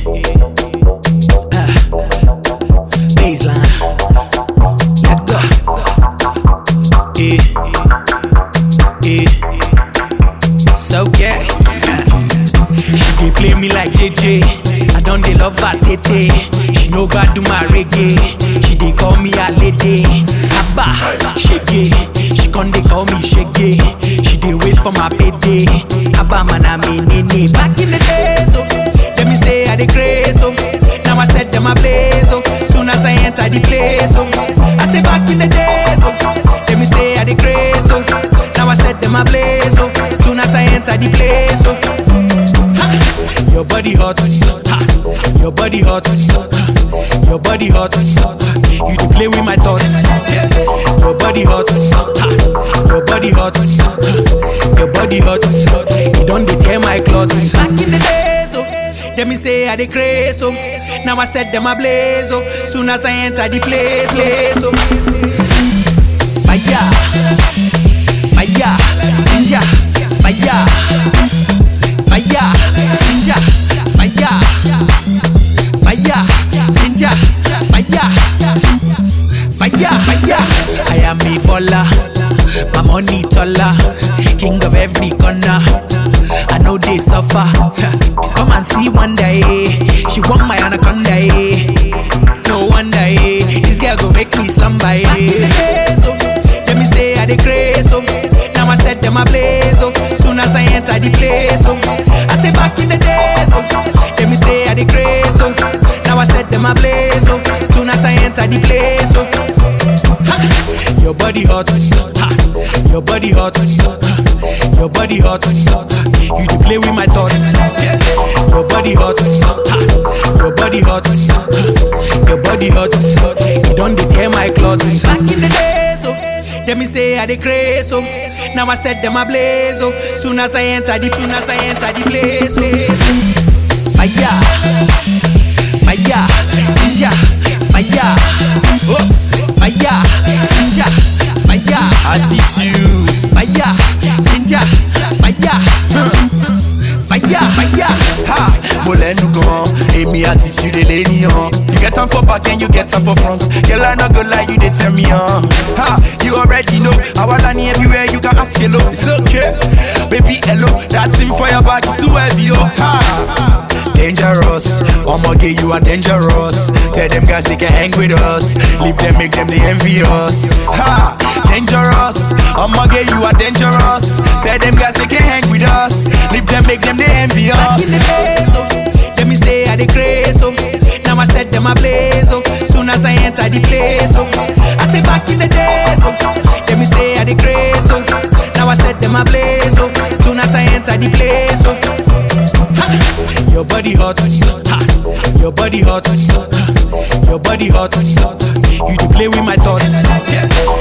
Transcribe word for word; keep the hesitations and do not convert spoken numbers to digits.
Uh, baseline. Let go. Yeah. Yeah. So yeah. She dey play me like J J. I don't dey love her tete. She no go do my reggae. She dey call me a lady. Abba, shake. She con dey call me shake. She dey wait for my payday. Abba man I mean nene. Back in the days, oh, let me say I dey craze, oh. Now I set them ablaze, oh. Soon as I enter the place, oh. I say back in the days, oh, let me say I dey craze, oh. Now I set them ablaze, oh. Soon as I enter the place, oh. Your body hot, ha. Your body hot, ha. Your body hot, ha. You to play with my thoughts. Your body hot, ha. Your body hot, ha. Your body hot, you don't dey tear my clothes. Back in the days, oh, let me say I dey craze, oh. Now I set them ablaze, oh. Soon as I enter the place, place, oh. Fire, fire, ninja, fire. Fire, ninja, fire, fire, ninja, fire, fire, fire. I am a baller, my money taller, king of every corner. I know they suffer. Come and see one day, she want my anaconda. No wonder, this girl go make me slumber. Let me say I dey craze, oh. Now I set them ablaze, oh. Soon as I enter the place, oh. I say back in the days, oh. Let me say I dey craze, oh. Now I set them ablaze, oh. Soon as I enter the place, oh. Ha! Your body hot, ha. Your body hot, ha. Your body hot, ha. You to play with my thoughts. Your body hot, ha. Your body hot, ha. Your body hot, you don't dey tear my clothes. Back in the days, oh. Let me say I dey craze, oh. Now I set them ablaze, oh. Soon as I enter the, soon as I enter the place, oh. Fire, fire, ninja, fire, oh. Fire, ninja, fire, attitude, fire, ninja, fire, fire, fire. Ha, molenu gone, emi attitude lenion. You get on for back and you get on for front. Girl, I not go lie, you dey tell me on. Ha, you already know. I want money everywhere, you can ask hello. It's okay, baby, hello. That thing for your back is too heavy, oh. Ha, dangerous, I'ma get you are dangerous. Tell them guys they can hang with us. Leave them, make them they envy us. Ha, dangerous, I'ma get you are dangerous. Tell them guys they can hang with us. Leave them, make them they envy us. Back in the days, oh, let me say I dey craze, oh. Now I set them ablaze, oh. Soon as I enter the place, oh. I say back in the days, oh, let me say I dey craze, oh. Now I set them ablaze, oh. Soon as I enter the place, oh. Ha! Your body hot, ha. Your body hot, ha. Your body hot, ha. You to play with my thoughts.